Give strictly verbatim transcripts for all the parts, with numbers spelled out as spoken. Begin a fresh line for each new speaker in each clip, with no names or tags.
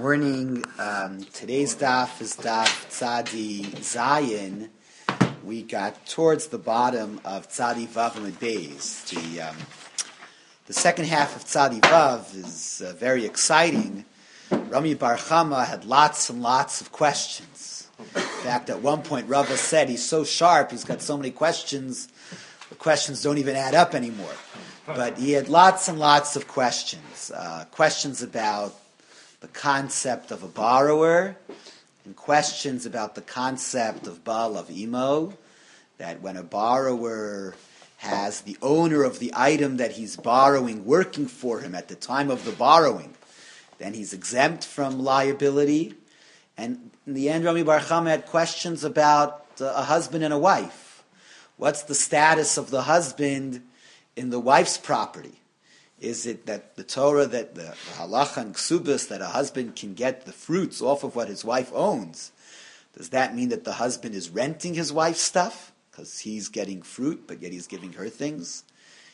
Morning. Um, today's daf is daf Tzadi Zayin. We got towards the bottom of Tzadi Vav and Beis. The um, the second half of Tzadi Vav is uh, very exciting. Rami Bar Chama had lots and lots of questions. In fact, at one point, Rava said he's so sharp, he's got so many questions, the questions don't even add up anymore. But he had lots and lots of questions. Uh, questions about the concept of a borrower, and questions about the concept of Baal of Imo, that when a borrower has the owner of the item that he's borrowing working for him at the time of the borrowing, then he's exempt from liability. And in the end, Rami Bar Chama had questions about uh, a husband and a wife. What's the status of the husband in the wife's property? Is it that the Torah, that the, the halacha and ksubas, that a husband can get the fruits off of what his wife owns? Does that mean that the husband is renting his wife's stuff because he's getting fruit, but yet he's giving her things?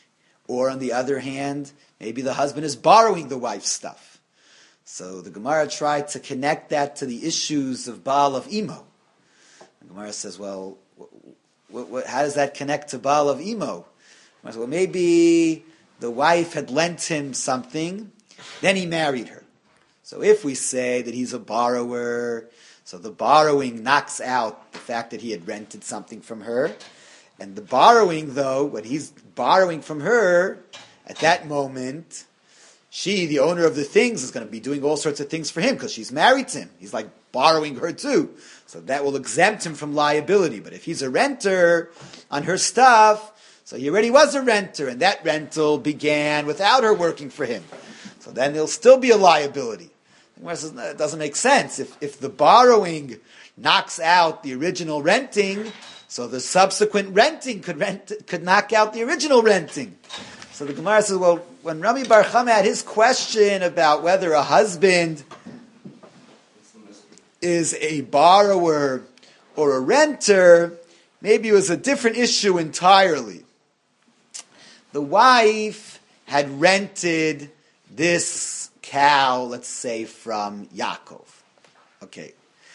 Or on the other hand, maybe the husband is borrowing the wife's stuff. So the Gemara tried to connect that to the issues of Baal of Imo. The Gemara says, well, wh- wh- how does that connect to Baal of Imo? Says, well, maybe the wife had lent him something, then he married her. So if we say that he's a borrower, so the borrowing knocks out the fact that he had rented something from her, and the borrowing, though, when he's borrowing from her, at that moment, she, the owner of the things, is going to be doing all sorts of things for him because she's married to him. He's like borrowing her too. So that will exempt him from liability. But if he's a renter on her stuff, so he already was a renter, and that rental began without her working for him. So then there'll still be a liability. It doesn't make sense. If, if the borrowing knocks out the original renting, so the subsequent renting could rent, could knock out the original renting. So the Gemara says, well, when Rami Bar Chama had his question about whether a husband is a borrower or a renter, maybe it was a different issue entirely. The wife had rented this cow, let's say, from Yaakov. Okay.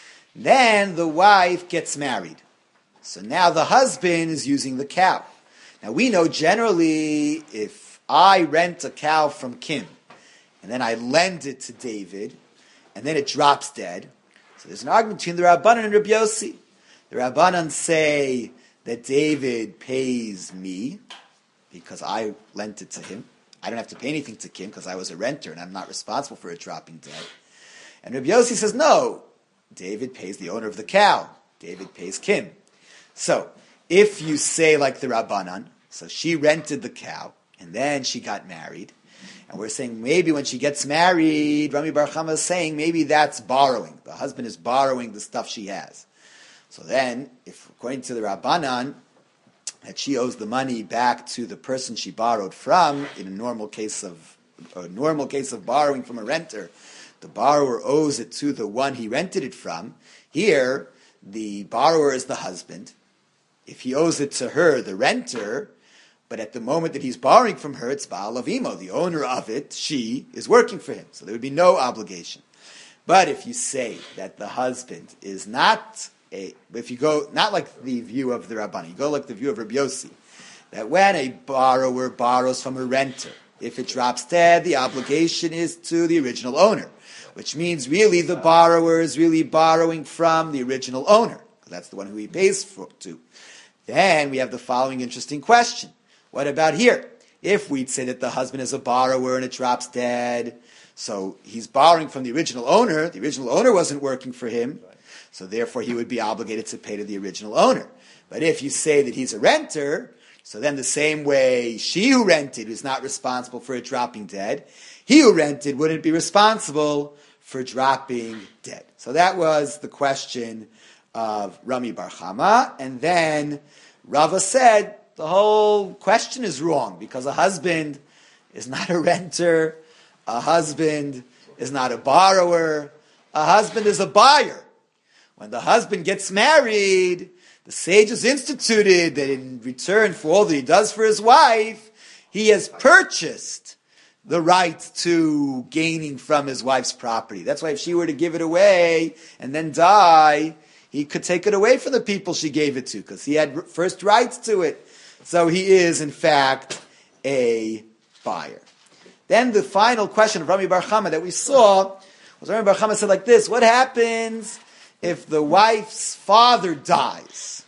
Then the wife gets married. So now the husband is using the cow. Now we know generally if I rent a cow from Kim, and then I lend it to David, and then it drops dead, so there's an argument between the Rabbanan and Rabbi Yossi. The Rabbanan say that David pays me, because I lent it to him. I don't have to pay anything to Kim because I was a renter and I'm not responsible for it dropping dead. And Rabbi Yossi says, no, David pays the owner of the cow. David pays Kim. So, if you say like the Rabbanan, so she rented the cow and then she got married, and we're saying maybe when she gets married, Rami Bar Chama is saying maybe that's borrowing. The husband is borrowing the stuff she has. So then, if according to the Rabbanan, that she owes the money back to the person she borrowed from, in a normal case of a normal case of borrowing from a renter, the borrower owes it to the one he rented it from. Here, the borrower is the husband. If he owes it to her, the renter, but at the moment that he's borrowing from her, it's Baal of Imo, the owner of it, she is working for him. So there would be no obligation. But if you say that the husband is not A, if you go, not like the view of the Rabbanan, you go like the view of Rabbi Yossi, that when a borrower borrows from a renter, if it drops dead, the obligation is to the original owner, which means really the borrower is really borrowing from the original owner, because that's the one who he pays for, to. Then we have the following interesting question. What about here? If we'd say that the husband is a borrower and it drops dead, so he's borrowing from the original owner, the original owner wasn't working for him, so therefore he would be obligated to pay to the original owner. But if you say that he's a renter, so then the same way she who rented is not responsible for it dropping dead, he who rented wouldn't be responsible for dropping dead. So that was the question of Rami Bar Chama. And then Rava said the whole question is wrong because a husband is not a renter, a husband is not a borrower, a husband is a buyer. When the husband gets married, the sages instituted that in return for all that he does for his wife, he has purchased the right to gaining from his wife's property. That's why if she were to give it away and then die, he could take it away from the people she gave it to, because he had first rights to it. So he is, in fact, a buyer. Then the final question of Rami Bar Chama that we saw was Rami Bar Chama said like this: what happens if the wife's father dies?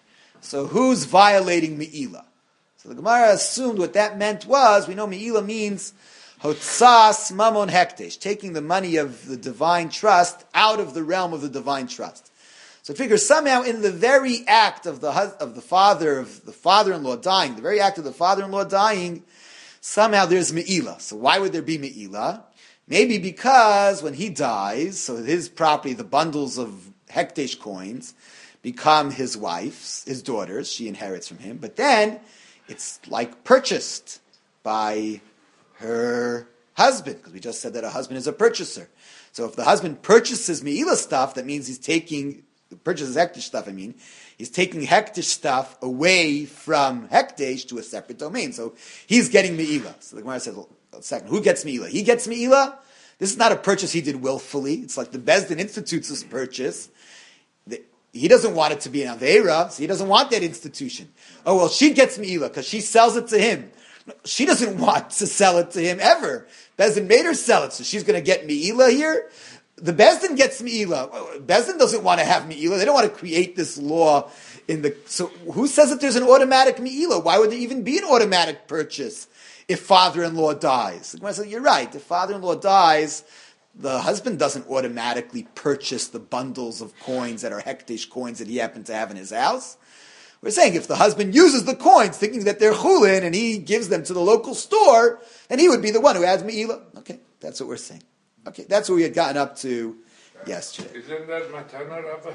So who's violating Me'ilah? So the Gemara assumed what that meant was, we know Me'ilah means Hotzas Mamon Hektesh, taking the money of the divine trust out of the realm of the divine trust. So figure somehow in the very act of the hus- of the father of the father-in-law dying, the very act of the father-in-law dying, somehow there's Me'ilah. So why would there be Me'ilah? Maybe because when he dies, so his property, the bundles of Hektesh coins, become his wife's, his daughter's, she inherits from him, but then it's like purchased by her husband, because we just said that a husband is a purchaser. So if the husband purchases Me'ilah stuff, that means he's taking, purchases Hekdesh stuff, I mean, he's taking Hekdesh stuff away from Hekdesh to a separate domain. So he's getting Me'ilah. So the Gemara says, well, a second, who gets Me'ilah? He gets Me'ilah. This is not a purchase he did willfully. It's like the Bezdin institutes this purchase. The, he doesn't want it to be an Aveira, so he doesn't want that institution. Oh, well, she gets Me'ilah because she sells it to him. She doesn't want to sell it to him ever. Bezdin made her sell it, so she's going to get Me'ilah here. The Bezdin gets Me'ilah. Bezdin doesn't want to have Me'ilah. They don't want to create this law in the... So who says that there's an automatic Me'ilah? Why would there even be an automatic purchase if father-in-law dies? The Gemara says, you're right. If father-in-law dies, the husband doesn't automatically purchase the bundles of coins that are Hekdesh coins that he happened to have in his house. We're saying if the husband uses the coins thinking that they're chulin and he gives them to the local store, then he would be the one who adds Me'ilah. Okay, that's what we're saying. Okay, that's what we had gotten up to yesterday.
Isn't that matana, Rabbi?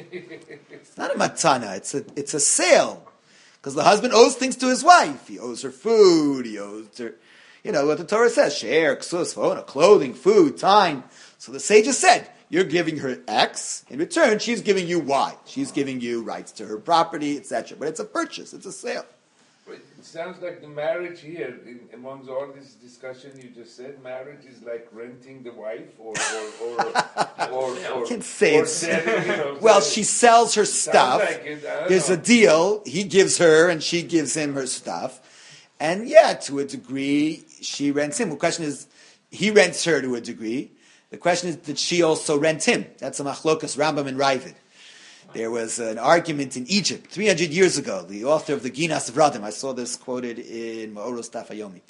It's not a matana, it's a, it's a sale. Because the husband owes things to his wife. He owes her food, he owes her, you know, what the Torah says, she'er, ksus, v'ona, clothing, food, time. So the sages said, you're giving her X, in return, she's giving you Y. She's giving you rights to her property, et cetera. But it's a purchase, it's a sale.
But it sounds like the marriage here, in, amongst all this discussion you just said, marriage is like renting the wife, or or or or, or,
I can say
or
it's
selling, you know,
well,
selling.
she sells her stuff.
Like it,
There's
know.
a deal. He gives her, and she gives him her stuff. And yeah, to a degree, she rents him. The question is, he rents her to a degree. The question is, did she also rent him? That's a machlokas Rambam and Ravid. There was an argument in Egypt three hundred years ago. The author of the Ginas Vradim, I saw this quoted in Ma'oros Tafayomi.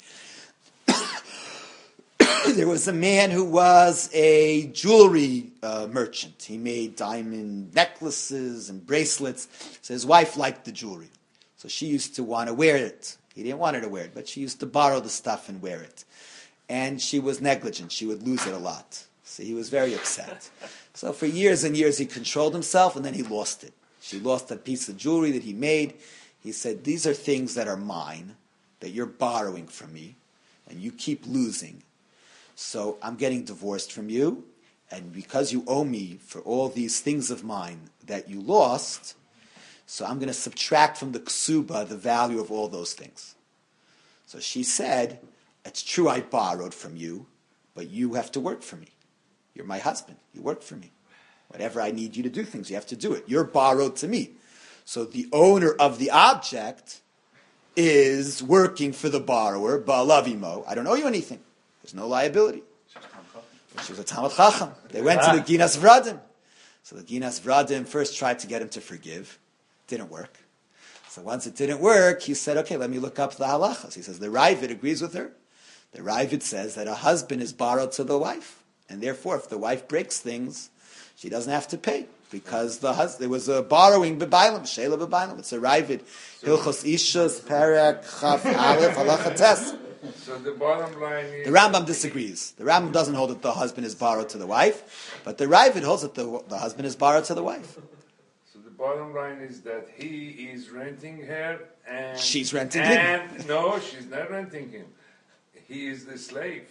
There was a man who was a jewelry uh, merchant. He made diamond necklaces and bracelets. So his wife liked the jewelry. So she used to want to wear it. He didn't want her to wear it, but she used to borrow the stuff and wear it. And she was negligent. She would lose it a lot. So he was very upset. So for years and years he controlled himself, and then he lost it. She lost a piece of jewelry that he made. He said, these are things that are mine, that you're borrowing from me, and you keep losing. So I'm getting divorced from you, and because you owe me for all these things of mine that you lost, so I'm going to subtract from the ksuba the value of all those things. So she said, it's true I borrowed from you, but you have to work for me. You're my husband. You work for me. Whatever I need you to do things, you have to do it. You're borrowed to me. So the owner of the object is working for the borrower, ba'alavimo. I don't owe you anything. There's no liability. She was a Talmud Chacham. They went to the Ginas Vradim. So the Ginas Vradim first tried to get him to forgive. Didn't work. So once it didn't work, he said, okay, let me look up the halachas. He says, the Ravid agrees with her. The Ravid says that a husband is borrowed to the wife. And therefore, if the wife breaks things, she doesn't have to pay. Because the hus- there was a borrowing b'bailam, sheila b'bailam. It's a Ravid. Hilchos Ishas, Perek, Chaf, Aleph, Halacha Tes.
So the bottom line is...
The Rambam disagrees. The Rambam doesn't hold that the husband is borrowed to the wife, but the Ravid holds that the, the husband is borrowed to the wife.
So the bottom line is that he is renting her and...
She's renting
and,
him.
No, she's not renting him. He is the slave.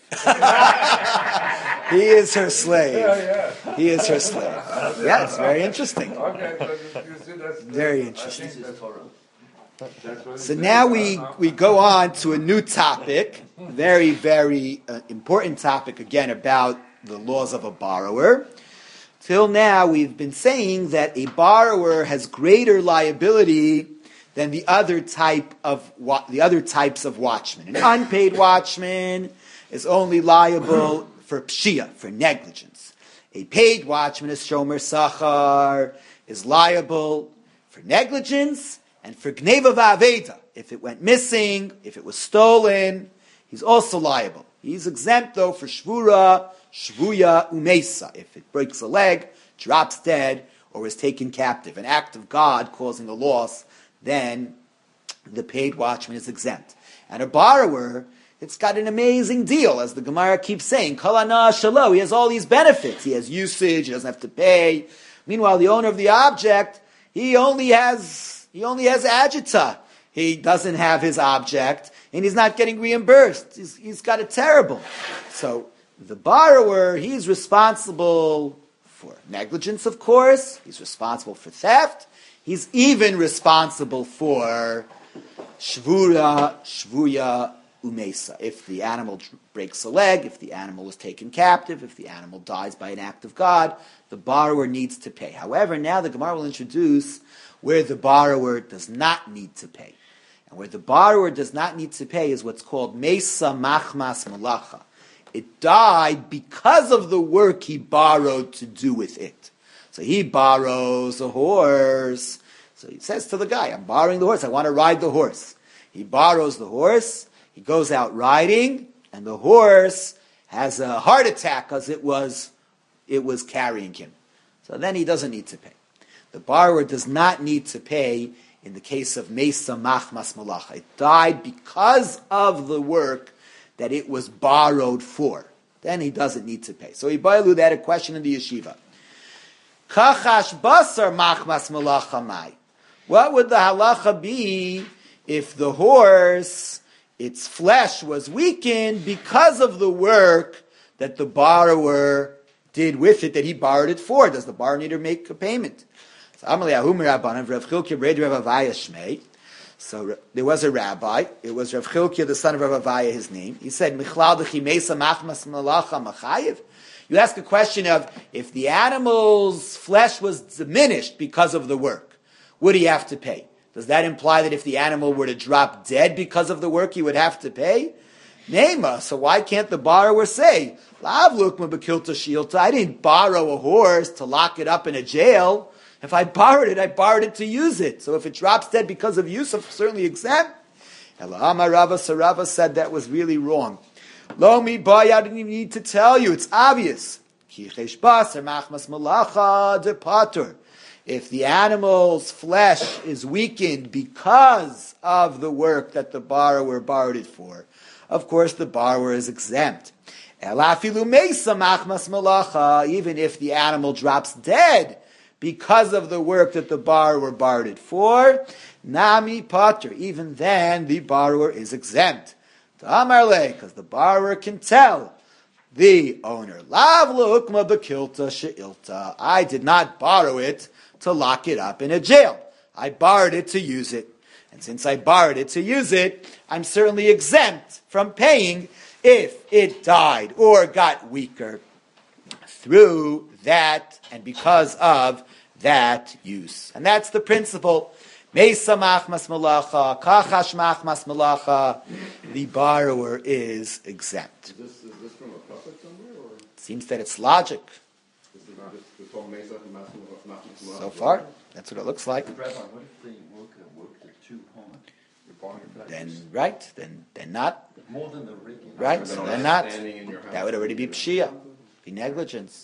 He is her slave.
Yeah, yeah.
He is her slave. Yeah, it's very interesting.
Okay, so you see that's...
Very
I
interesting.
think that's
So now we, we go on to a new topic, very, very uh, important topic, again, about the laws of a borrower. Till now, we've been saying that a borrower has greater liability than the other type of wa- the other types of watchmen. An unpaid watchman is only liable for pshia, for negligence. A paid watchman, a shomer sachar, is liable for negligence and for gneva va'aveda. If it went missing, if it was stolen, he's also liable. He's exempt, though, for shvura, shvuya, umesa. If it breaks a leg, drops dead, or is taken captive, an act of God causing a loss, then the paid watchman is exempt. And a borrower, it's got an amazing deal, as the Gemara keeps saying. Kol hana shelo, he has all these benefits. He has usage, he doesn't have to pay. Meanwhile, the owner of the object, he only has he only has agita. He doesn't have his object, and he's not getting reimbursed. He's, he's got it terrible. So the borrower, he's responsible for negligence, of course. He's responsible for theft. He's even responsible for shvura, shvuya, umesa. If the animal breaks a leg, if the animal is taken captive, if the animal dies by an act of God, the borrower needs to pay. However, now the Gemara will introduce where the borrower does not need to pay. And where the borrower does not need to pay is what's called mesa machmas malacha. It died because of the work he borrowed to do with it. So he borrows a horse. So he says to the guy, I'm borrowing the horse. I want to ride the horse. He borrows the horse. He goes out riding, and the horse has a heart attack because it was, it was carrying him. So then he doesn't need to pay. The borrower does not need to pay in the case of Mesa Machmas Malacha. It died because of the work that it was borrowed for. Then he doesn't need to pay. So Ibailu, they had a question in the yeshiva. Kachash basar machmas malacha mai. What would the halacha be if the horse, its flesh was weakened because of the work that the borrower did with it, that he borrowed it for? Does the borrower need to make a payment? So So there was a rabbi. It was Rav Chilkiah, the son of Rav Avaya, his name. He said, "Michlal dechi mesa machmas malacha machayev." You ask a question of if the animal's flesh was diminished because of the work, would he have to pay? Does that imply that if the animal were to drop dead because of the work, he would have to pay? Nema. So why can't the borrower say, "Lav lukma bekilta shilta"? I didn't borrow a horse to lock it up in a jail. If I borrowed it, I borrowed it to use it. So if it drops dead because of use, I'm certainly exempt. Elahama Rava Sarava said that was really wrong. Lo mi boy, I didn't even need to tell you. It's obvious. If the animal's flesh is weakened because of the work that the borrower borrowed it for, of course the borrower is exempt. Even if the animal drops dead because of the work that the borrower borrowed it for, nami pater, even then the borrower is exempt. Because the borrower can tell the owner, Lav lukma bekilta she'ilta. I did not borrow it to lock it up in a jail. I borrowed it to use it. And since I borrowed it to use it, I'm certainly exempt from paying if it died or got weaker through that and because of that use. And that's the principle. Mesa machmas malacha, kachash machmas malacha. The borrower is exempt.
Is this, is this from a prophet somewhere? Or?
It seems that it's logic.
This is not just the whole Mesa machmas malacha.
So far, that's what it looks like.
Rabbi, what if the worker worked at two homes?
Then, right, then, then not.
More than the regular.
Right,
So
then not.
standing in your house.
That would already be pshia, be negligence.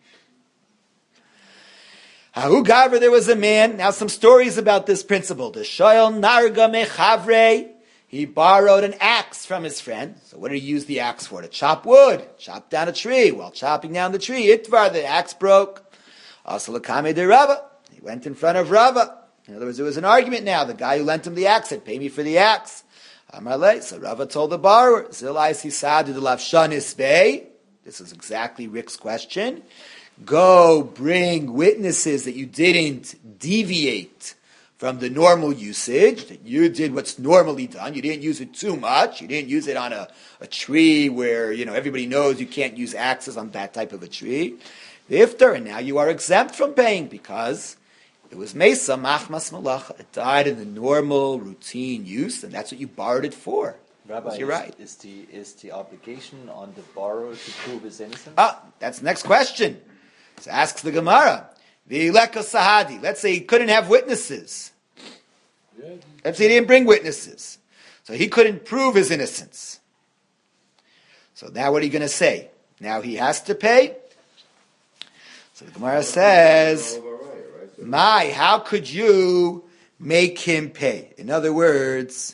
Hahu Gavra, there was a man. Now some stories about this principle. The shoyel narga mechavre. He borrowed an axe from his friend. So what did he use the axe for? To chop wood, chop down a tree. While chopping down the tree, itvar, the axe broke. Also lakame de Rava. He went in front of Rava. In other words, there was an argument now. The guy who lent him the axe said, "Pay me for the axe." Amarle. So Rava told the borrower, "Zilais hisadu de lavshanis bay." This is exactly Rick's question. Go bring witnesses that you didn't deviate from the normal usage, that you did what's normally done. You didn't use it too much. You didn't use it on a, a tree where, you know, everybody knows you can't use axes on that type of a tree. Iftar, and now you are exempt from paying because it was mesa machmas malacha. It died in the normal routine use, and that's what you borrowed it for.
Rabbi,
you're
is,
right.
Is the is the obligation on the borrower to prove his innocence?
Ah, that's the next question. So asks the Gemara. The Leka Sahadi. Let's say he couldn't have witnesses. Let's say he didn't bring witnesses. So he couldn't prove his innocence. So now what are you going to say? Now he has to pay? So the Gemara says, My, how could you make him pay? In other words,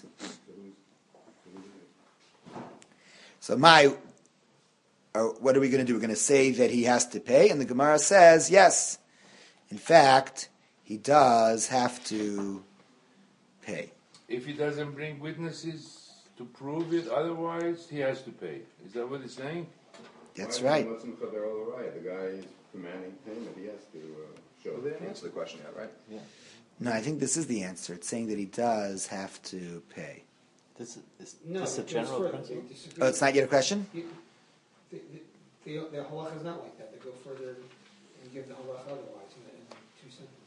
so my, or what are we going to do? We're going to say that he has to pay? And the Gemara says, yes. In fact, he does have to pay.
If he doesn't bring witnesses to prove it, otherwise he has to pay. Is that what he's saying?
That's
Why
right.
isn't Muslim for their other right? The guy is demanding payment. He has to uh, show.
Well, they didn't answer the question yet, right?
Yeah.
No, I think this is the answer. It's saying that he does have to pay.
This is, is
No,
this a
it goes
general
further.
principle?
They disagree.
Oh, it's not yet a question?
You- The, the, the, the halacha is not like that. They go further and give the halacha otherwise in, the, in two sentences.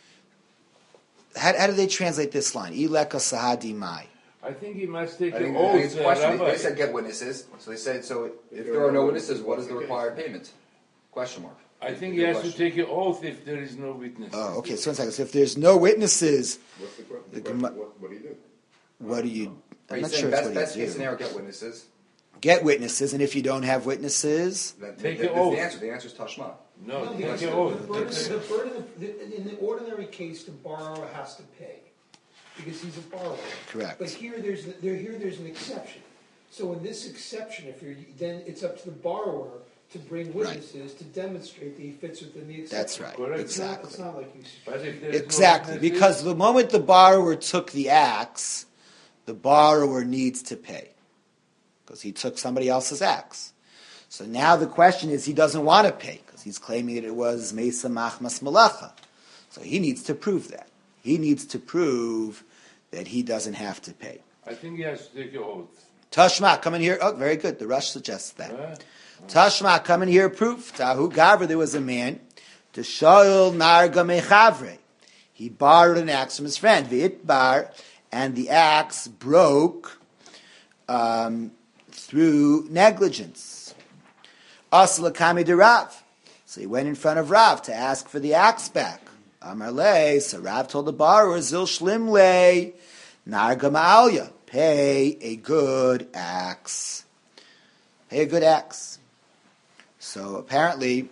How, how do they translate this line? Ileka sahadi mai.
I think he must take
I
an
think, I think
oath.
it's a
uh,
question. They,
Rabbi.
they said get witnesses. So they said, so if there are no witnesses, what is the required payment? Question mark.
I think he
Good
has to
question.
take an oath if there is no witness.
Oh, okay. So one second. So if there's no witnesses,
What's the, que-
The
the question?
Gema-
What, what do you do?
what do you?
Are
I'm
you
not
saying
sure it's
best,
what
best
you
case
do.
scenario, get witnesses?
Get witnesses, and if you don't have witnesses,
That,
Take
that,
an
that's
oath.
the answer. The answer is tashma.
No,
No,
take
because
an
the,
oath.
the burden, the burden of, the, in the ordinary case, the borrower has to pay because he's a borrower.
Correct.
But here, there's there here there's an exception. So in this exception, if you're then it's up to the borrower to bring witnesses to demonstrate that he fits within the exception.
that's right.
Correct.
It's not,
Exactly.
it's not like you.
But if there is no
Exactly.
witnesses-
Because the moment the borrower took the axe, the borrower needs to pay because he took somebody else's axe. So now the question is, he doesn't want to pay because he's claiming that it was Mesa Machmas Malacha. So he needs to prove that. He needs to prove that he doesn't have to pay.
I think he has to take an oath.
Tashma, come in here. Oh, very good. The Rush suggests that.
Huh?
Tashma, come in here. Proof. Tahu Gavra, there was a man. To Shaul Narga Mechavre. He borrowed an axe from his friend. V'it bar, and the axe broke um, through negligence. Asla Kami de Rav. So he went in front of Rav to ask for the axe back. Amar Le, so Rav told the borrower, Zil Shlim Le, Narga Ma'alya. Pay a good axe. Pay a good axe. So apparently,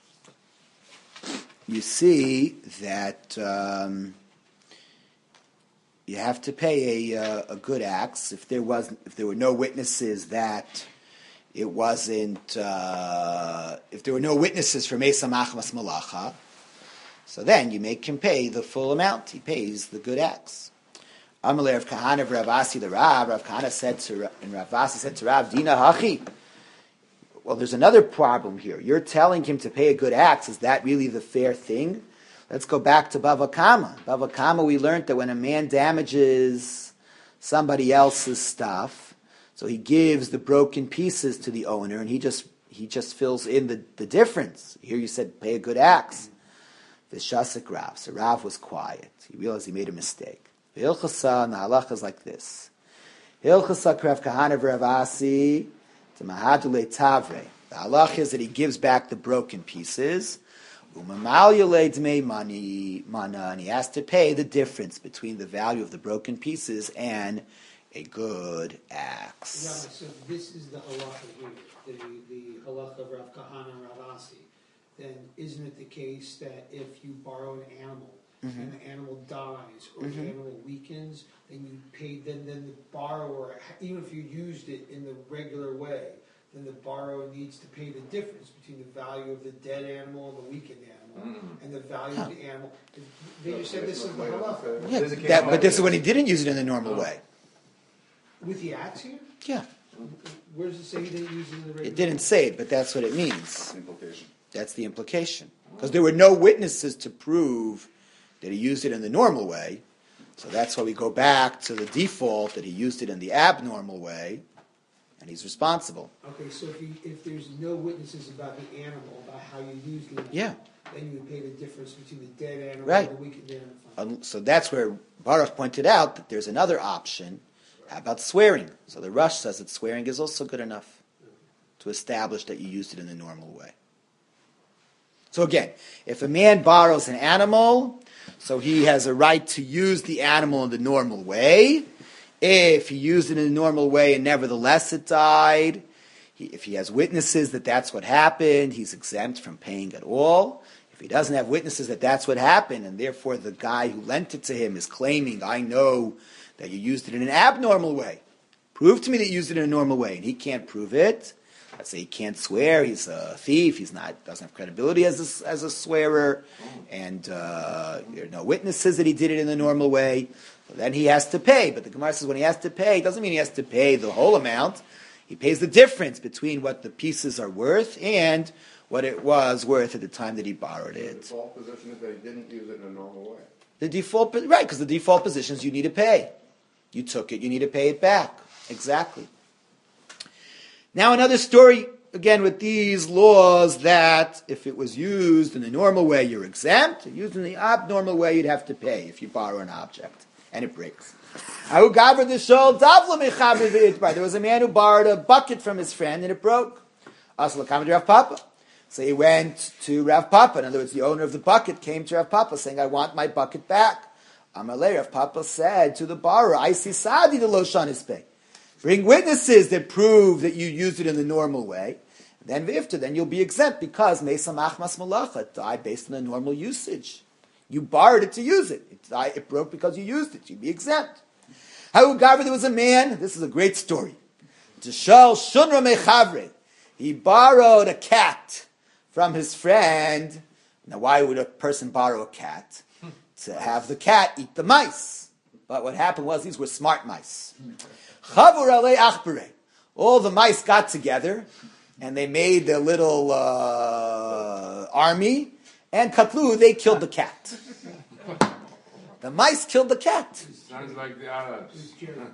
you see that um, you have to pay a, uh, a good axe. If there was, if there were no witnesses that it wasn't, uh, if there were no witnesses for Mesa Machmas Malacha, so then you make him pay the full amount. He pays the good axe. Amalei Rav Kahana of Rav Asi the Rav. Rav Kahana said to and Rav Asi said to Rav Dina Hachi. Well, there's another problem here. You're telling him to pay a good axe. Is that really the fair thing? Let's go back to Bava Kama. Bava Kama, we learned that when a man damages somebody else's stuff, so he gives the broken pieces to the owner, and he just he just fills in the, the difference. Here you said pay a good axe. Vishasik Rav. So Rav was quiet. He realized he made a mistake. The Hilchasa and the halacha is like this. Hilchasa Rav Kahana of Rav Asi to Mahadule Tavre. The halacha is that he gives back the broken pieces. Umamalyule Dmei Mani Mana, and he has to pay the difference between the value of the broken pieces and a good axe.
Rabbi, so this is the halacha here, the, the halacha of Rav Kahana and Rav Asi. Then isn't it the case that if you borrow an animal
Mm-hmm.
and the animal dies or the animal weakens, then you pay, then, then the borrower, even if you used it in the regular way, then the borrower needs to pay the difference between the value of the dead animal and the weakened animal and the value of the animal. They just said this is the halacha.
Yeah,
There's a case
that,
law.
but this is when he didn't use it in the normal way.
With the axe here?
Yeah,
Where does it say he didn't use it in the regular
it didn't say it, but that's what it means.
Implication.
That's the implication. Because there were no witnesses to prove that he used it in the normal way. So that's why we go back to the default that he used it in the abnormal way, and he's responsible.
Okay, so if you, if there's no witnesses about the animal, about how you used the animal,
Yeah.
then you would pay the difference between the dead animal
Right.
and the weakened animal.
Um, so that's where Baruch pointed out that there's another option. How about swearing? So the Rush says that swearing is also good enough to establish that you used it in the normal way. So again, if a man borrows an animal, so he has a right to use the animal in the normal way. If he used it in the normal way and nevertheless it died, he, if he has witnesses that that's what happened, he's exempt from paying at all. If he doesn't have witnesses that that's what happened, and therefore the guy who lent it to him is claiming, I know that you used it in an abnormal way. Prove to me that you used it in a normal way, and he can't prove it. Let's say he can't swear, he's a thief, he's not doesn't have credibility as a, as a swearer, and uh, there are no witnesses that he did it in the normal way. So then he has to pay. But the Gemara says when he has to pay, it doesn't mean he has to pay the whole amount. He pays the difference between what the pieces are worth and what it was worth at the time that he borrowed
The
it.
default position is that he didn't use it in a normal way.
The default, right, because the default position is you need to pay. You took it, you need to pay it back. Exactly. Now another story, again, with these laws that if it was used in the normal way, you're exempt. Used in the abnormal way, you'd have to pay if you borrow an object and it breaks. There was a man who borrowed a bucket from his friend and it broke. Rav Papa. So he went to Rav Papa. In other words, the owner of the bucket came to Rav Papa saying, I want my bucket back. Amalei, Rav Papa said to the borrower, I see Sadi the Loshan is pay. Bring witnesses that prove that you used it in the normal way. Then v'ifta, then you'll be exempt because Mesa Machmas Malacha, it died based on the normal usage. You borrowed it to use it. It, died, it broke because you used it. You'd be exempt. However, there was a man, this is a great story. Tishal Shunra Mechavre. He borrowed a cat from his friend. Now, why would a person borrow a cat? To have the cat eat the mice. But what happened was these were smart mice. Chavur alei achbere. All the mice got together and they made their little uh, army, and katlu, they killed the cat. The mice killed the cat.
Sounds like the Arabs.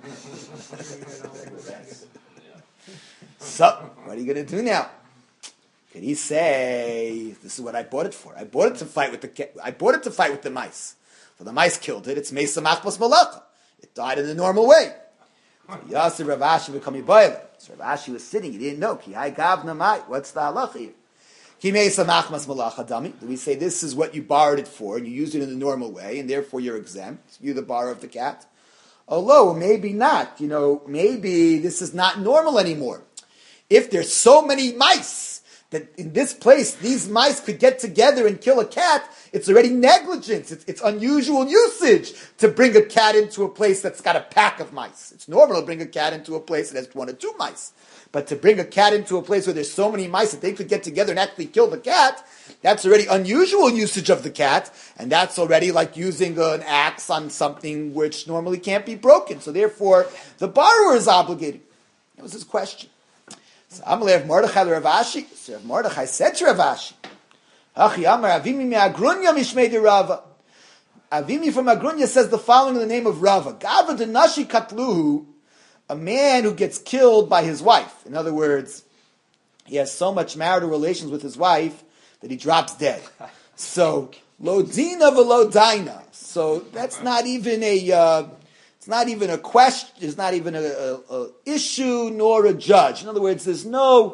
So, what are you going to do now? Can he say, this is what I bought it for? I bought it to fight with the cat. I bought it to fight with the mice. So the mice killed it. It's Mesa Machmas Malacha. It died in the normal way. So Yasser Rav Ashi become Yibayla. So Rav Ashi was sitting. He didn't know. Ki hai gavna mai. What's the halacha here? Ki Mesa Machmas Malacha dami. Do we say this is what you borrowed it for and you used it in the normal way and therefore you're exempt? You the borrower of the cat. Although maybe not. You know, maybe this is not normal anymore. If there's so many mice that in this place, these mice could get together and kill a cat, it's already negligence. It's, it's unusual usage to bring a cat into a place that's got a pack of mice. It's normal to bring a cat into a place that has one or two mice. But to bring a cat into a place where there's so many mice that they could get together and actually kill the cat, that's already unusual usage of the cat, and that's already like using an axe on something which normally can't be broken. So therefore, the borrower is obligated. That was his question. So Amalei of Mordechai to Rav Ashi. So Rav Mordechai said to Rav Ashi, Achi Amar Avimi me Agrunya mishmei de Rava. Avimi from Agrunya says the following in the name of Rava. Gava de Nashi Katluhu, a man who gets killed by his wife. In other words, he has so much marital relations with his wife that he drops dead. So, lo dina v'lo daina. So that's not even a... Uh, It's not even a question, it's not even a, a, a issue nor a judge. In other words, there's no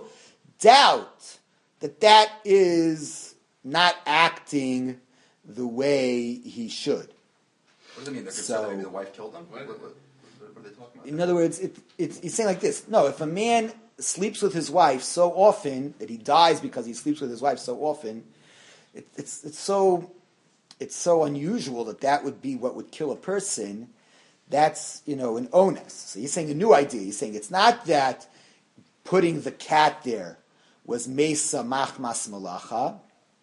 doubt that that is not acting the way he should.
What does it mean? They're
So-
concerned maybe the wife killed him? What, what, what, what are they talking about?
In other words, it, it's, he's saying like this. No, if a man sleeps with his wife so often that he dies because he sleeps with his wife so often, it, it's, it's, so, it's so unusual that that would be what would kill a person. That's, you know, an onus. So he's saying a new idea. He's saying it's not that putting the cat there was mesa machmas malacha.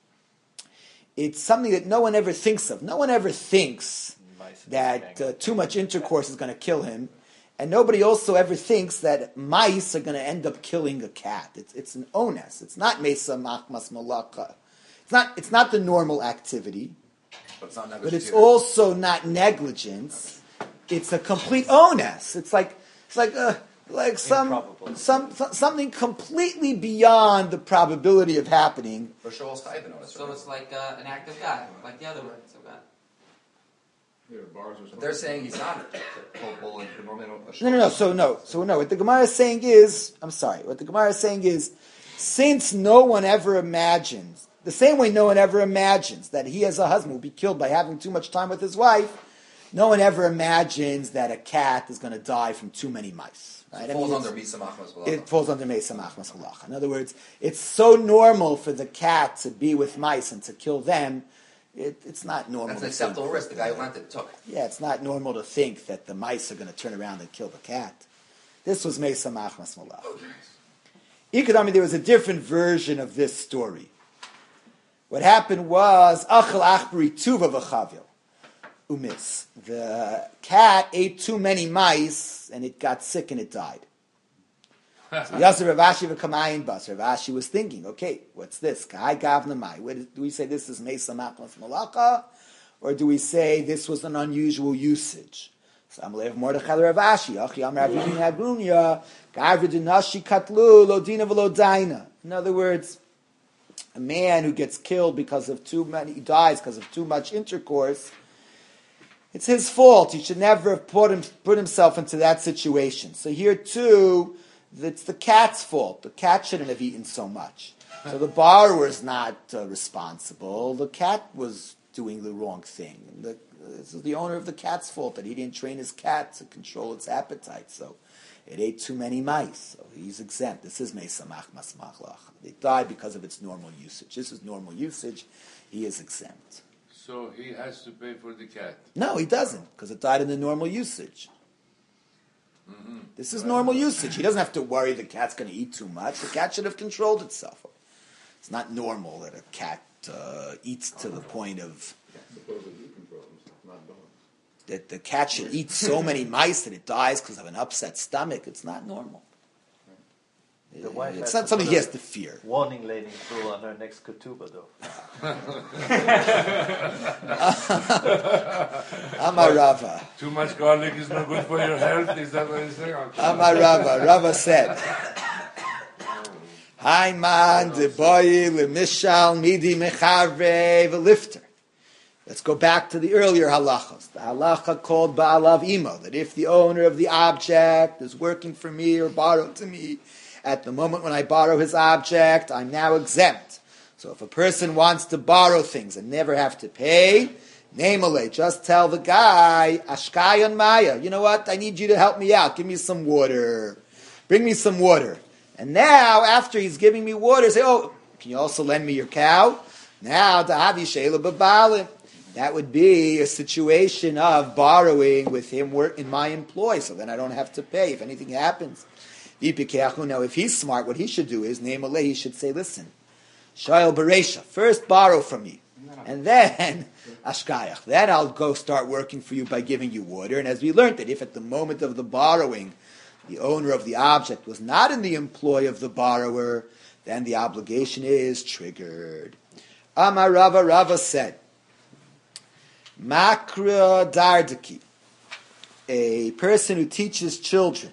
It's something that no one ever thinks of. No one ever thinks that uh, too much intercourse is going to kill him. And nobody also ever thinks that mice are going to end up killing a cat. It's, it's an onus. It's not mesa machmas malacha. It's not, it's not the normal activity.
But it's not
but
negligence
it's
either.
also not negligence. It's a complete onus. It's like it's like uh, like some,
Improbable.
some some something completely beyond the probability of happening.
Or show us the onus.
So it's like uh, an act of God, like the other words of God.
Yeah, bars or
But they're saying he's not culpable and could normally don't.
No, no, no. So no, so no. What the Gemara is saying is, I'm sorry. What the Gemara is saying is, since no one ever imagines, the same way no one ever imagines that he as a husband will be killed by having too much time with his wife, no one ever imagines that a cat is going to die from too many mice. Right?
It
I
falls
mean,
under
it's-
Misa Machmas B'Lacha.
It falls under Mesa Machmas Halacha. In other words, it's so normal for the cat to be with mice and to kill them. It, it's not normal.
That's
to
an acceptable
think
risk. The
that
guy who rented took.
Yeah, it's not normal to think that the mice are going to turn around and kill the cat. This was Mesa Machmas Malach. Ikadami, there was a different version of this story. What happened was Achel Achbari Tuva v'Chavil Umis. The cat ate too many mice and it got sick and it died. So Yasser Ravashi v'Kamayin Bas. Ravashi was thinking, okay, what's this? Kai Gavna Mai. Where Do we say this is Mesa Machmas Malacha? Or do we say this was an unusual usage? So Amalev Mordechai Ravashi. Achi Amar Avini Agunya. Gavri Dinashi Katlu Lodina V'Lodaina. In other words, a man who gets killed because of too many, he dies because of too much intercourse, it's his fault. He should never have put, him, put himself into that situation. So here too, it's the cat's fault. The cat shouldn't have eaten so much. So the borrower is not uh, responsible. The cat was doing the wrong thing. The, this is the owner of the cat's fault that he didn't train his cat to control its appetite. So it ate too many mice. So he's exempt. This is Mesa Machmas Machlach. It died because of its normal usage. This is normal usage. He is exempt.
So he has to pay for the cat.
No, he doesn't, because it died in the normal usage.
Mm-hmm.
This is normal usage. He doesn't have to worry the cat's going to eat too much. The cat should have controlled itself. It's not normal that a cat uh, eats to the point of
supposedly he controls himself, not dogs.
that the cat should eat so many mice that it dies because of an upset stomach. It's not normal.
The wife
It's
has
not
to
something
put
he
a
has to fear.
Warning lady through on her next ketubah, though.
Amarava.
Too much garlic is not good for your health. Is that what he's saying? Okay.
Amarava. Rava said, Haiman de boy le mishal midi mecharve v'lifter. Let's go back to the earlier halachas. The halacha called ba'alav imo, that if the owner of the object is working for me or borrowed to me, at the moment when I borrow his object, I'm now exempt. So if a person wants to borrow things and never have to pay, namely, just tell the guy, Ashkayan Maya, you know what, I need you to help me out. Give me some water. Bring me some water. And now, after he's giving me water, say, oh, can you also lend me your cow? Now, Dahavi Sheila Babalim. That would be a situation of borrowing with him work in my employ, so then I don't have to pay if anything happens. Now, if he's smart, what he should do is, name a he should say, listen, Shail Beresha, first borrow from me, and then Ashkayach. Then I'll go start working for you by giving you water. And as we learned that if at the moment of the borrowing, the owner of the object was not in the employ of the borrower, then the obligation is triggered. Amar Rava, Rava said, Makra Dardaki, a person who teaches children,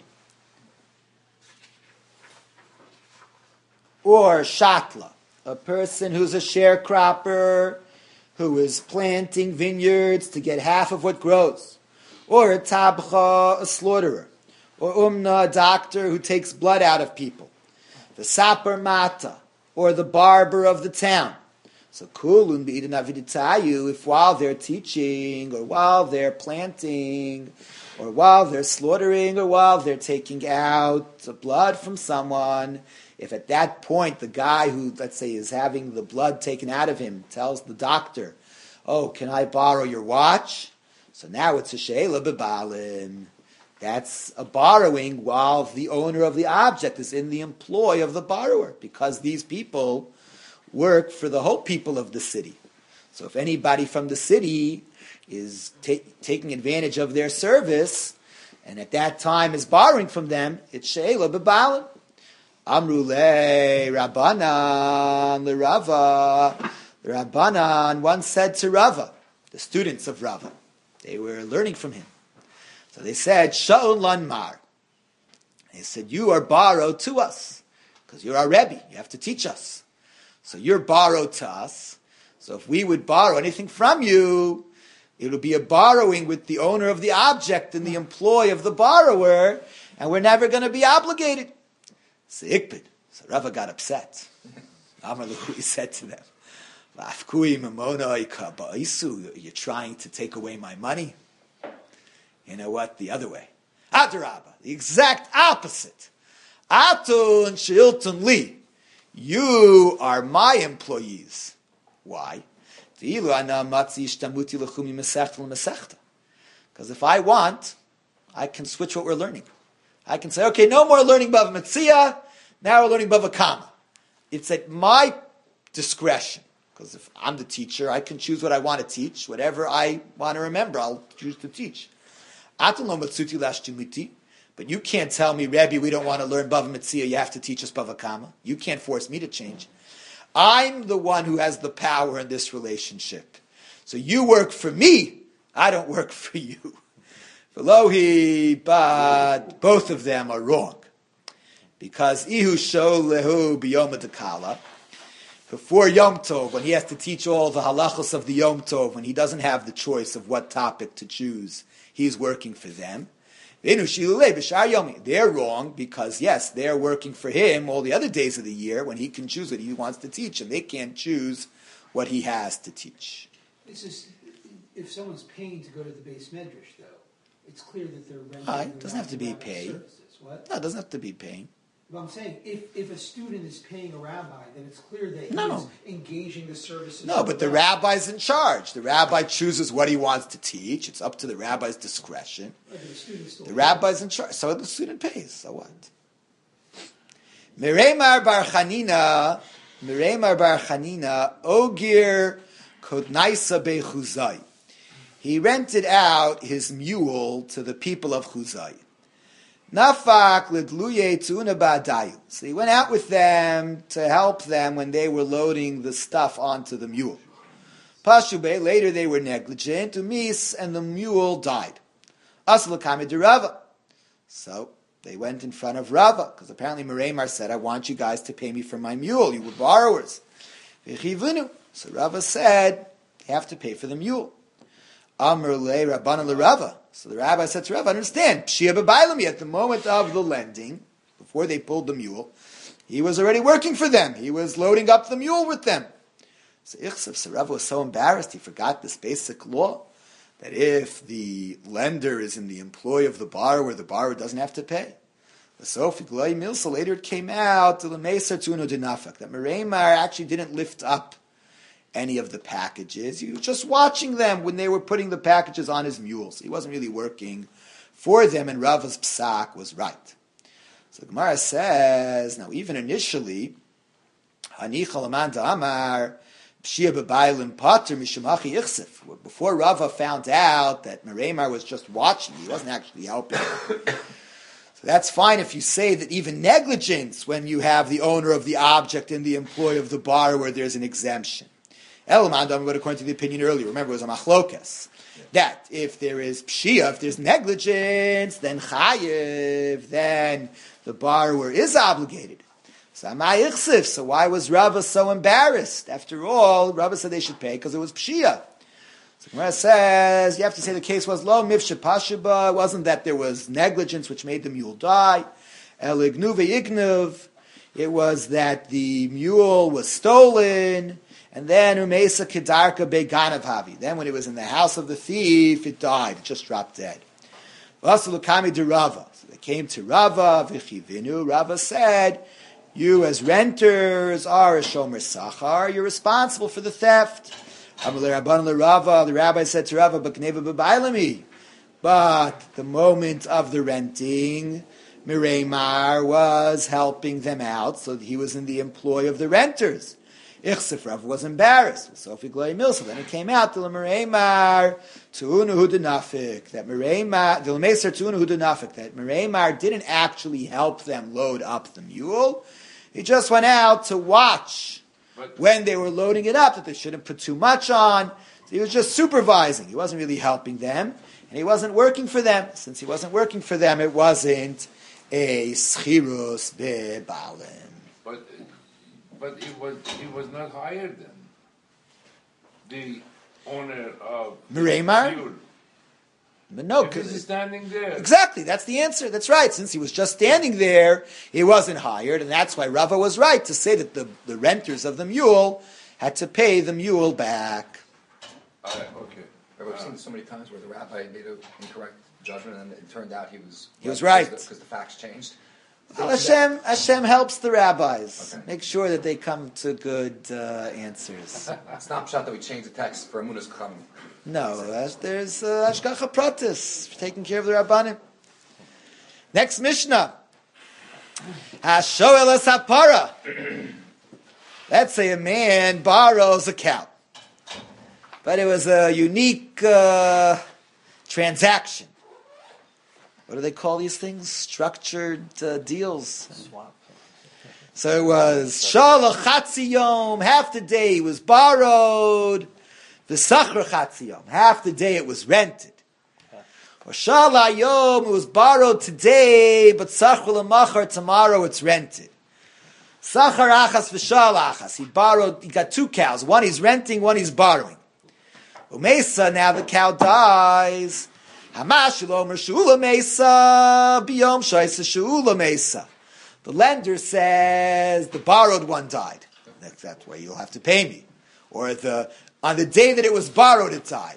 or Shatla, a person who's a sharecropper, who is planting vineyards to get half of what grows, or a Tabcha, a slaughterer, or Umna, a doctor who takes blood out of people, the Saper Mata, or the barber of the town. So kulun b'idin aviditayu, if while they're teaching, or while they're planting, or while they're slaughtering, or while they're taking out the blood from someone, if at that point the guy who, let's say, is having the blood taken out of him tells the doctor, oh, can I borrow your watch? So now it's a she'ela bebalim. That's a borrowing while the owner of the object is in the employ of the borrower, because these people work for the whole people of the city. So if anybody from the city is ta- taking advantage of their service, and at that time is borrowing from them, it's she'ela bebalim. Amru le Rabbanan le Rava. The Rabbanan once said to Rava, the students of Rava. They were learning from him. So they said, Sha'ul lan mar. They said, you are borrowed to us, because you're our Rebbe. You have to teach us. So you're borrowed to us. So if we would borrow anything from you, it would be a borrowing with the owner of the object in the employ of the borrower, and we're never going to be obligated. So Ikbid. So Rava got upset. Amar Lahu, he said to them, you're trying to take away my money? You know what? The other way. Adarabba, the exact opposite. Atun shiltun li. You are my employees. Why? Because if I want, I can switch what we're learning. I can say, okay, no more learning Bava Metzia, now we're learning Bava Kama. It's at my discretion. Because if I'm the teacher, I can choose what I want to teach. Whatever I want to remember, I'll choose to teach. But you can't tell me, Rebbe, we don't want to learn Bava Metzia, you have to teach us Bava Kama. You can't force me to change. I'm the one who has the power in this relationship. So you work for me, I don't work for you. Velohi, but both of them are wrong. Because Ihu Sho Lehu B'Yom Dekala, before Yom Tov, when he has to teach all the halachos of the Yom Tov, when he doesn't have the choice of what topic to choose, he's working for them. They're wrong because, yes, they're working for him all the other days of the year when he can choose what he wants to teach, and they can't choose what he has to teach.
It's just, if someone's paying to go to the base medrash, though, it's clear that they're renting.
Right, it doesn't have to be paid.
What?
No, it doesn't have to be paying.
But I'm saying, if, if a student is paying a rabbi, then it's clear that
No.
he's engaging the services.
No,
of
but the
rabbi.
rabbi's in charge. The rabbi chooses what he wants to teach. It's up to the rabbi's discretion.
Right, but the student's still
The rabbi's in charge, so the student pays. So what? Miremar bar Chanina, Miremar bar Chanina, Ogir Kodnaisa be Chuzai. He rented out his mule to the people of Chuzai. Nafak lidluye tuna ba'adayu. So he went out with them to help them when they were loading the stuff onto the mule. Pashube, later they were negligent, umis, and the mule died. Asalakami de Rava. So they went in front of Rava, because apparently Meremar said, I want you guys to pay me for my mule, you were borrowers. So Rava said, you have to pay for the mule. Amr le Rabbana le Rava. So the rabbi said to Rava, understand, Pshia b'bailami, at the moment of the lending, before they pulled the mule, he was already working for them. He was loading up the mule with them. So Ichsav, so Rava was so embarrassed, he forgot this basic law, that if the lender is in the employ of the borrower, the borrower doesn't have to pay. So later it came out that Meremar actually didn't lift up any of the packages. He was just watching them when they were putting the packages on his mules. He wasn't really working for them, and Rava's psak was right. So the Gemara says, now even initially, before Rava found out that Meremar was just watching, he wasn't actually helping him. So that's fine if you say that even negligence, when you have the owner of the object in the employ of the borrower, there's an exemption. Elamandam, but according to the opinion earlier, remember it was a machlokas, that if there is pshia, if there's negligence, then chayiv, then the borrower is obligated. So so why was Rava so embarrassed? After all, Rava said they should pay because it was pshia. So Gemara says, you have to say the case was lo mifsha pashiba. It wasn't that there was negligence which made the mule die. El ignu ve'ignuv. It was that the mule was stolen. And then umesa kedarka beganav havi. Then when it was in the house of the thief, it died. It just dropped dead. Vasalukami de Rava. So they came to Rava. V'chivinu. Rava said, you as renters are a shomer sachar. You're responsible for the theft. The rabbi said to Rava, but the moment of the renting, Meremar was helping them out, so he was in the employ of the renters. Ichsef Rava was embarrassed. So then it came out to Meremar tu'unuhu denafik, that Meremar the Lemeser tu'unuhu denafik, that Meremar didn't actually help them load up the mule. He just went out to watch
But-
when they were loading it up that they shouldn't put too much on. So he was just supervising. He wasn't really helping them, and he wasn't working for them. Since he wasn't working for them, it wasn't a schirus bebalim.
But but it was it was not hired then. The owner of
Mereimar?
Yul.
But no,
If he's standing there.
exactly, that's the answer. That's right. Since he was just standing there, he wasn't hired, and that's why Rava was right to say that the, the renters of the mule had to pay the mule back.
Uh, okay.
We've seen this so many times where the rabbi made an incorrect judgment, and it turned out he was
He was right.
because the, because the facts changed.
Well, Hashem, Hashem helps the rabbis.
Okay.
Make sure that they come to good uh, answers.
It's not shot that we changed the text for Amunas Chachamim.
No, that's- there's uh, Ashgacha Pratis, taking care of the Rabbanim. Next Mishnah. Hashoel Sapara. Let's say a man borrows a cow. But it was a unique uh, transaction. What do they call these things? Structured uh, deals.
Swap.
So it was Shalach Chatzi Yom, half the day it was borrowed. The Sachar Chatzi Yom, half the day it was rented. Or Shalach Yom, it was borrowed today, but Sachar L'machar, tomorrow it's rented. Sachar Achas v'Shal Achas, he borrowed, he got two cows, one he's renting, one he's borrowing. Umesa, now the cow dies. Hamash Lomer Shula Mesa, Biyom Shaisa Shula Mesa. The lender says the borrowed one died. That's, that's why you'll have to pay me. Or the on the day that it was borrowed, it died.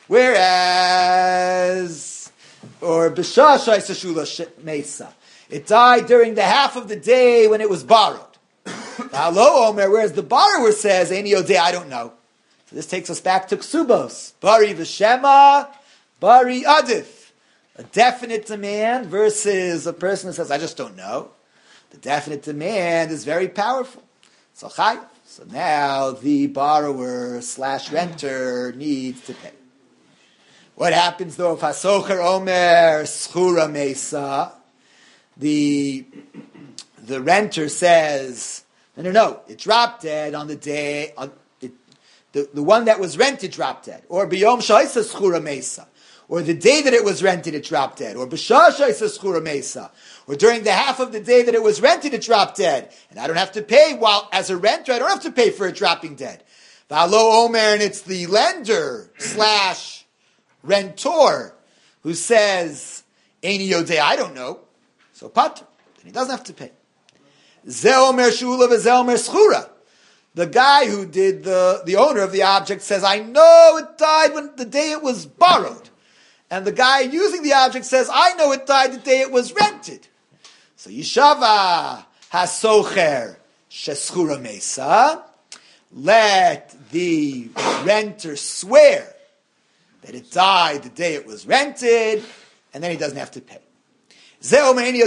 Whereas, or B'shah Shaisa Shula Mesa, it died during the half of the day when it was borrowed. Hello, Omer. Whereas the borrower says, "Any Yodeh, I don't know." So this takes us back to Ksubos. Bari v'shema, bari adif. A definite demand versus a person who says, I just don't know. The definite demand is very powerful. So chay. So now the borrower slash renter needs to pay. What happens though if hasocher omer schura mesa? The, the renter says, no, no, no, it dropped dead on the day, on, it, the, the one that was rented dropped dead. Or biyom shaisa schura mesa. Or the day that it was rented, it dropped dead. Or b'shah shaisa schura mesa. Or during the half of the day that it was rented, it dropped dead. And I don't have to pay, while as a renter, I don't have to pay for it dropping dead. V'alo omer, and it's the lender slash rentor who says, Eini yodeh, I don't know. So pater, then he doesn't have to pay. Ze omer shula v'ze omer schura. The guy who did the, the owner of the object says, I know it died when the day it was borrowed. And the guy using the object says, I know it died the day it was rented. So Yishava hasocher sheschura mesa. Let the renter swear that it died the day it was rented, and then he doesn't have to pay. The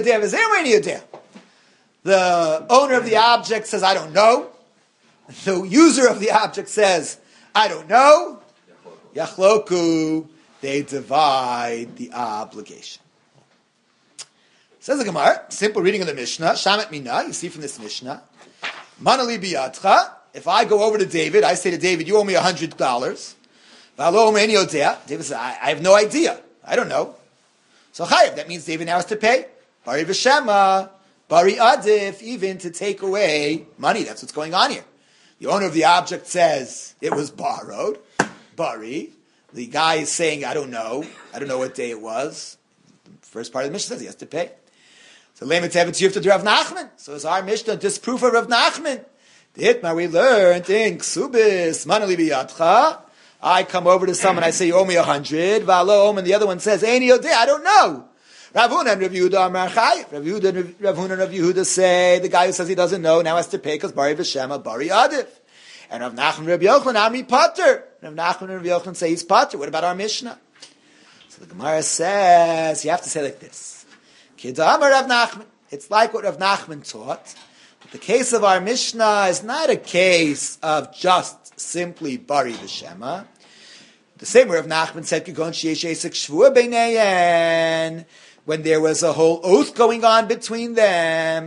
owner of the object says, I don't know. The user of the object says, I don't know. Yachloku, they divide the obligation. Says the Gemara, simple reading of the Mishnah, Shamet Mina, you see from this Mishnah, Manali biyatcha, if I go over to David, I say to David, you owe me a hundred dollars. David says, I, I have no idea. I don't know. So chayiv, that means David now has to pay. Bari v'shema, bari adif, even to take away money. That's what's going on here. The owner of the object says it was borrowed. Bari. The guy is saying, I don't know. I don't know what day it was. The first part of the Mishnah says he has to pay. So Lemet Tevet Yufta to Rav Nachman. So is our Mishnah disproof of Rav Nachman. The Hitmar we learned in Ksubis, Manali biyatcha. I come over to someone, I say, you owe me a hundred. Valom, and the other one says, Eini yodeh, I don't know. Rav Huna and Rav Yehuda are marchai. Rav Yehuda and Rav Huna and Rav Yehuda say, the guy who says he doesn't know now has to pay because Bari v'shema, Bari adif. And Rav Nachman and Rav Yochanan, Ami pater. Rav Nachman and Rav Yochanan say he's pater. What about our Mishnah? So the Gemara says, you have to say like this. Kidama Rav Nachman. It's like what Rav Nachman taught. The case of our Mishnah is not a case of just simply Bari v'shema. The same way Rav Nachman said, Kigon sheyesh esek shvua beineyen, when there was a whole oath going on between them,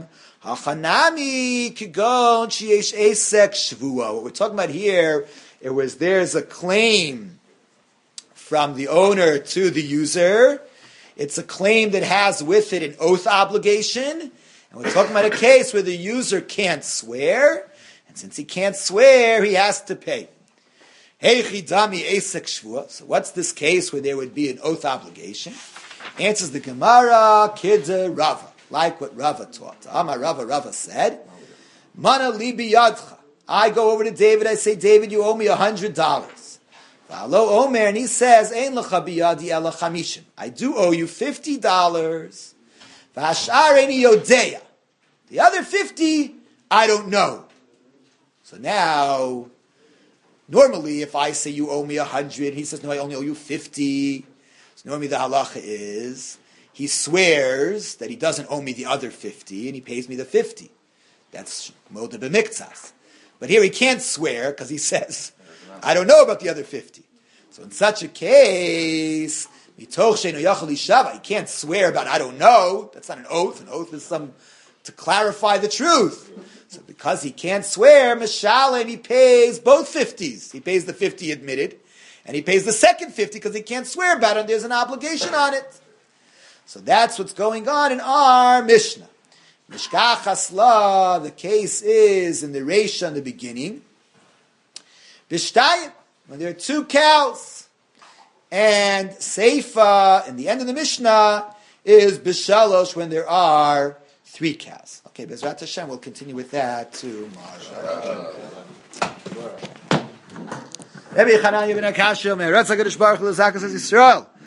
Hachanami kigon sheyesh esek shvua. What we're talking about here, it was there's a claim from the owner to the user. It's a claim that has with it an oath obligation. And we're talking about a case where the user can't swear. And since he can't swear, he has to pay. Heichidami esek shvua. So what's this case where there would be an oath obligation? Answers the Gemara, Kidda Rava. Like what Rava taught. Amar Rava, Rava said, Mana libi yadcha. I go over to David, I say, David, you owe me a hundred dollars. V'alo Omer, and he says, Ein lecha biyadi ela chamishim. I do owe you fifty dollars. V'ashar eni yodeya. The other fifty, I don't know. So now, normally, if I say you owe me a hundred, he says, no, I only owe you fifty. So normally the halacha is, he swears that he doesn't owe me the other fifty, and he pays me the fifty. That's moda b'miktzas. But here he can't swear, because he says, I don't know about the other fifty. So in such a case, mitoch she'eino yachol lishava, he can't swear about I don't know. That's not an oath. An oath is some to clarify the truth. So because he can't swear, mishalem, he pays both fifties. He pays the fifty admitted, and he pays the second fifty because he can't swear about it, and there's an obligation on it. So that's what's going on in our Mishnah. Mishkach Hasla, the case is in the Reisha in the beginning. Bishtayim, when there are two cows. And Seifa, in the end of the Mishnah, is Bishalosh, when there are three cows. Okay, Bezrat Hashem, we'll continue with that tomorrow. Rabbi Chanan Yibn Akashia, Me'eretz HaKadosh Baruch Hu L'Zakas Yisrael.